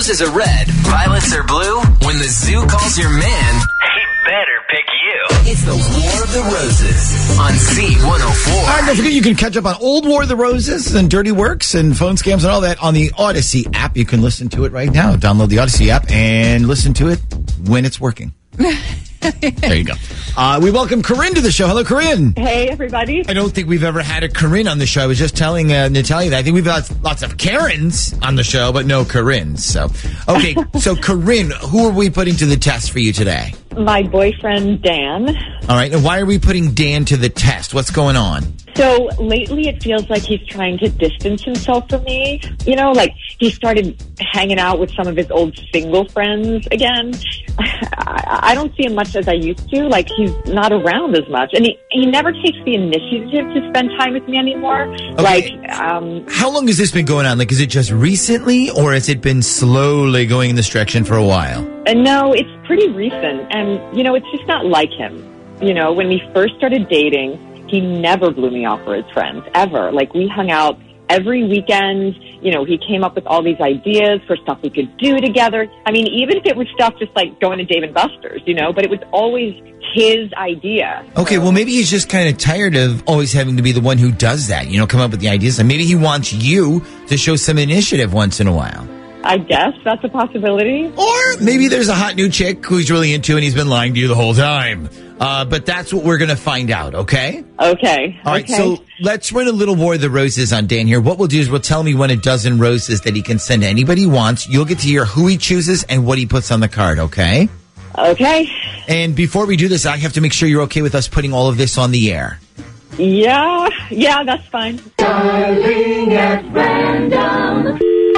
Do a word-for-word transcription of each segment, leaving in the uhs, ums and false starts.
roses are red, violets are blue, when the zoo calls your man, he better pick you. It's the War of the Roses on Z one oh four. All right, don't forget you can catch up on old War of the Roses and Dirty Works and phone scams and all that on the Odyssey app. You can listen to it right now. Download the Odyssey app and listen to it when it's working. There you go. Uh, we welcome Corinne to the show. Hello, Corinne. Hey, everybody. I don't think we've ever had a Corinne on the show. I was just telling uh, Natalia that I think we've got lots of Karens on the show, but no Corinnes. So, okay. So, Corinne, who are we putting to the test for you today? My boyfriend, Dan. All right. And why are we putting Dan to the test? What's going on? So lately it feels like he's trying to distance himself from me. You know, like he started hanging out with some of his old single friends again. I, I don't see him much as I used to. Like he's not around as much. And he, he never takes the initiative to spend time with me anymore. Okay. Like, um... How long has this been going on? Like, is it just recently or has it been slowly going in this direction for a while? And no, it's pretty recent. And, you know, it's just not like him. You know, when we first started dating, he never blew me off for his friends, ever. Like, we hung out every weekend. You know, he came up with all these ideas for stuff we could do together. I mean, even if it was stuff just like going to Dave and Buster's, you know, but it was always his idea. Okay, well, maybe he's just kind of tired of always having to be the one who does that, you know, come up with the ideas. And maybe he wants you to show some initiative once in a while. I guess that's a possibility. Or maybe there's a hot new chick who he's really into and he's been lying to you the whole time. Uh, but that's what we're going to find out, okay? Okay. All right, okay. so let's run a little War of the Roses on Dan here. What we'll do is we'll tell him he won a dozen roses that he can send to anybody he wants. You'll get to hear who he chooses and what he puts on the card, okay? Okay. And before we do this, I have to make sure you're okay with us putting all of this on the air. Yeah, yeah, that's fine. Darling at random.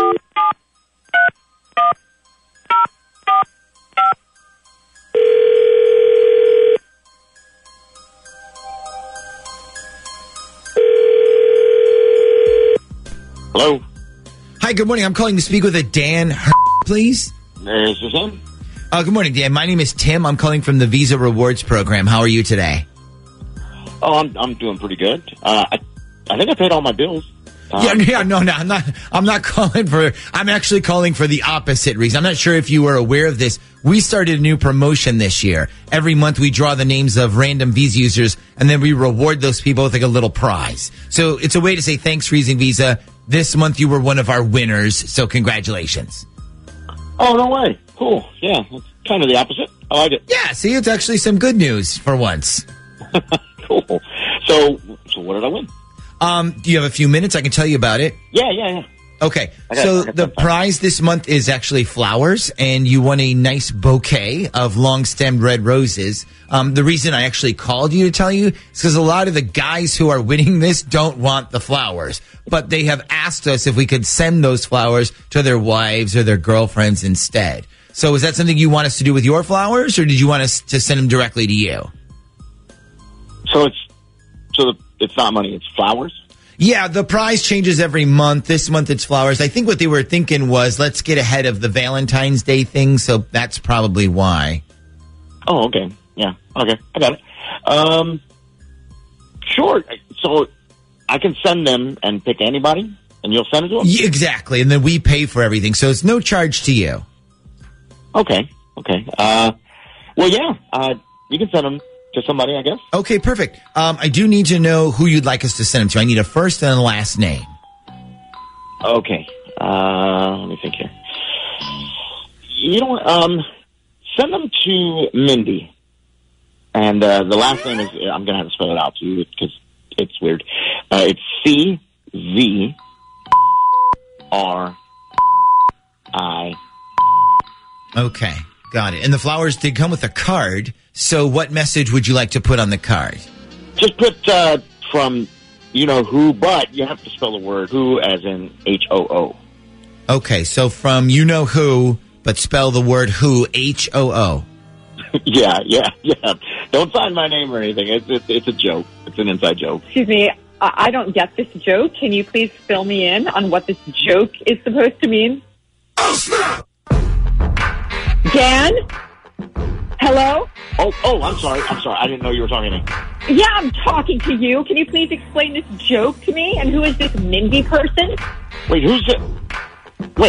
Hello. Hi, good morning. I'm calling to speak with a Dan, please. Is this him? Uh, good morning, Dan. My name is Tim. I'm calling from the Visa Rewards Program. How are you today? Oh, I'm I'm doing pretty good. Uh, I I think I paid all my bills. Um, Yeah, yeah, no, no, I'm not. I'm not calling for. I'm actually calling for the opposite reason. I'm not sure if you were aware of this. We started a new promotion this year. Every month we draw the names of random Visa users, and then we reward those people with like a little prize. So it's a way to say thanks for using Visa. This month you were one of our winners, so congratulations. Oh, no way. Cool. Yeah, it's kind of the opposite. I like it. Yeah, see, it's actually some good news for once. Cool. So, so what did I win? Um, do you have a few minutes? I can tell you about it. Yeah, yeah, yeah. Okay, I got- so I got the some time. prize this month is actually flowers, and you won a nice bouquet of long-stemmed red roses. Um, the reason I actually called you to tell you is because a lot of the guys who are winning this don't want the flowers, but they have asked us if we could send those flowers to their wives or their girlfriends instead. So is that something you want us to do with your flowers, or did you want us to send them directly to you? So it's so it's not money; it's flowers. Yeah, the prize changes every month. This month it's flowers. I think what they were thinking was let's get ahead of the Valentine's Day thing, so that's probably why. Oh, okay. Yeah. Okay, I got it. Um, sure. So I can send them and pick anybody, and you'll send it to them. Yeah, exactly, and then we pay for everything, so it's no charge to you. Okay. Okay. Uh, well, yeah. Uh, you can send them to somebody, I guess. Okay, perfect. Um, I do need to know who you'd like us to send them to. I need a first and a last name. Okay. Uh, let me think here. You know what? Um, send them to Mindy. And uh, the last name is, I'm going to have to spell it out to you because it's weird. Uh, it's C Z R I. Okay, got it. And the flowers did come with a card, so what message would you like to put on the card? Just put uh, from you know who, but you have to spell the word who as in H O O. Okay, so from you know who, but spell the word who, H O O. yeah, yeah, yeah. Don't sign my name or anything. It's, it's it's a joke. It's an inside joke. Excuse me, I I don't get this joke. Can you please fill me in on what this joke is supposed to mean? Oh, snap! Dan? Hello? Oh, oh, I'm sorry. I'm sorry. I didn't know you were talking to me. Yeah, I'm talking to you. Can you please explain this joke to me? And who is this Mindy person? Wait, who's it? Wait,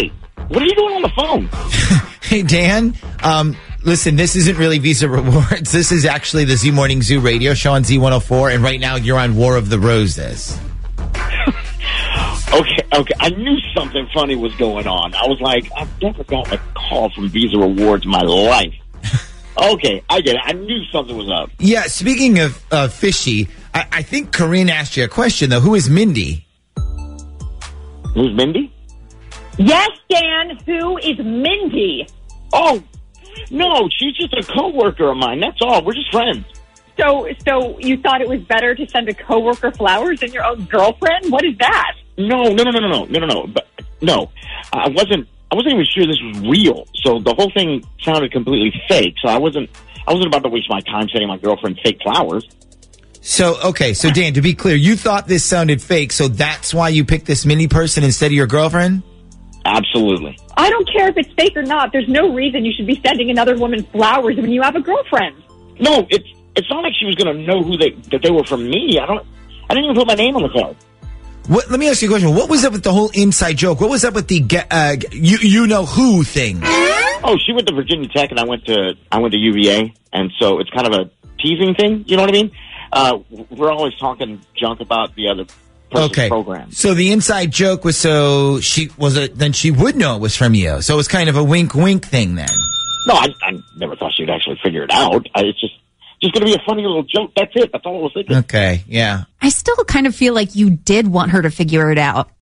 What are you doing on the phone? Hey, Dan. Um, listen, this isn't really Visa Rewards. This is actually the Z Morning Zoo radio show on Z one oh four, and right now you're on War of the Roses. Okay, okay. I knew something funny was going on. I was like, I've never gotten a call from Visa Rewards in my life. Okay, I get it. I knew something was up. Yeah, speaking of uh, fishy, I, I think Corinne asked you a question, though. Who is Mindy? Who's Mindy? Yes, Dan, who is Mindy? Oh, no, she's just a coworker of mine. That's all. We're just friends. So, so you thought it was better to send a coworker flowers than your own girlfriend? What is that? No, no, no, no, no, no, no, no, no. But no, I wasn't. I wasn't even sure this was real. So the whole thing sounded completely fake. So I wasn't. I wasn't about to waste my time sending my girlfriend fake flowers. So okay, so Dan, to be clear, you thought this sounded fake, so that's why you picked this mini person instead of your girlfriend? Absolutely. I don't care if it's fake or not. There's no reason you should be sending another woman flowers when you have a girlfriend. No, it's it's not like she was going to know who they that they were from me. I don't. I didn't even put my name on the card. What, let me ask you a question. What was up with the whole inside joke? What was up with the get, uh, you you know who thing? Oh, she went to Virginia Tech, and I went to I went to U V A, and so it's kind of a teasing thing. You know what I mean? Uh, we're always talking junk about the other person's okay. program. So the inside joke was so she was it then she would know it was from you. So it was kind of a wink wink thing then. No, I, I never thought she'd actually figure it out. I, it's just just going to be a funny little joke. That's it. That's all I was thinking. Okay, yeah. I still kind of feel like you did want her to figure it out.